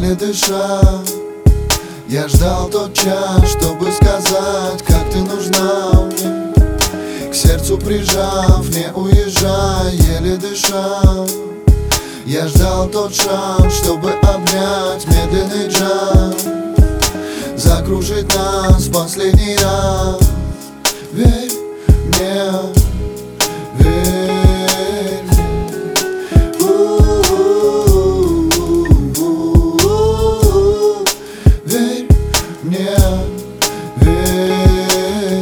еле дыша. Я ждал тот час, чтобы сказать, как ты нужна мне. К сердцу прижав, не уезжай, еле дыша. Я ждал тот шанс, чтобы обнять медленный джаз, закружить нас в последний раз. Верь мне, верь мне. Верь мне, верь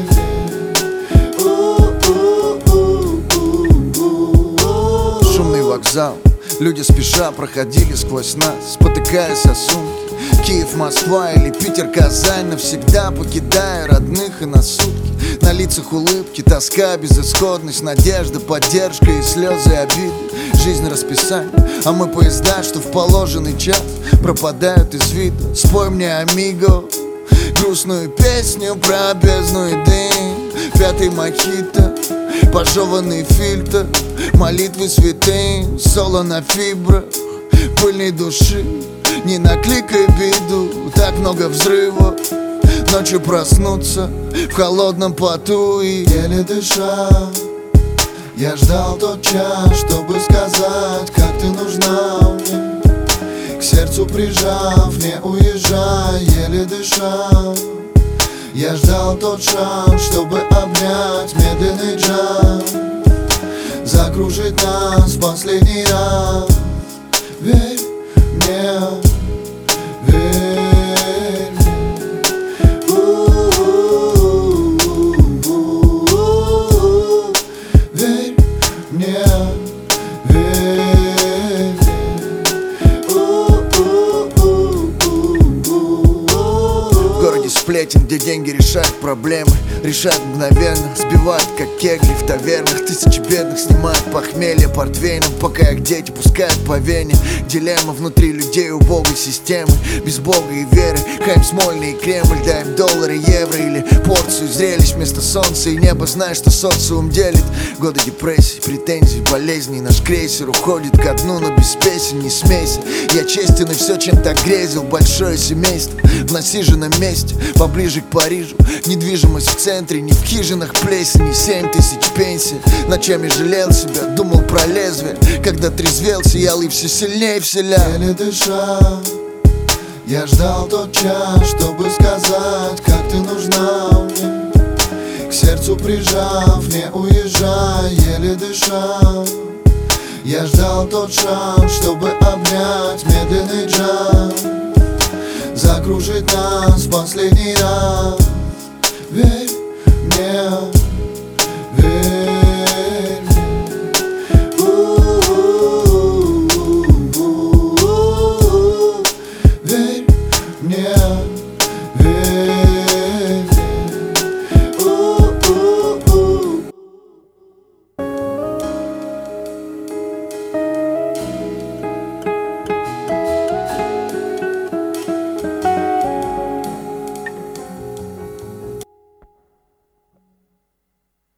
мне. Шумный вокзал, люди спеша проходили сквозь нас, спотыкаясь о сумки. Киев, Москва или Питер, Казань, навсегда покидая родных и на сутки. На лицах улыбки, тоска, безысходность, надежда, поддержка и слезы обиды. Жизнь расписание, а мы поезда, что в положенный час пропадают из вида. Спой мне, амиго, грустную песню про бездну и дым. Пятый мохито, пожеванный фильтр, молитвы святым, соло на фибрах пыльной души. Не накликай беду, так много взрывов. Ночью проснуться в холодном поту и еле дыша. Я ждал тот час, чтобы сказать, как ты нужна мне. К сердцу прижав, не уезжай, еле дыша. Я ждал тот шанс, чтобы обнять медленный джаз, закружить нас в последний раз. Верь мне, верь мне. Верь мне, верь мне. в городе сплетен, где деньги решают проблемы, решают мгновенно, сбивают как кегли в тавернах. Тысячи бедных снимают похмелье портвейном, пока их дети пускают по вене. Дилемма внутри людей убогой системы, без бога и веры. Хайм Смольный и Кремль, дай им доллары, евро или порцию зрелищ вместо солнца и неба. Знаешь, что социум делит. Годы депрессий, претензий, болезней. Наш крейсер уходит ко дну, но без песен не смейся. Я честен и все, чем так грезил. Большое семейство в насиженном месте, поближе к Парижу. Недвижимость в центре, не в хижинах плесени. 7000 пенсий. Ночами жалел себя, думал про лезвие. Когда трезвел, сиял и все сильнее вселял. Еле дыша. Я ждал тот час, чтобы сказать, как ты нужна мне. К сердцу прижав, не уезжай, еле дыша. Я ждал тот шанс, чтобы обнять медленный джаз, закружить нас в последний раз. Верь мне.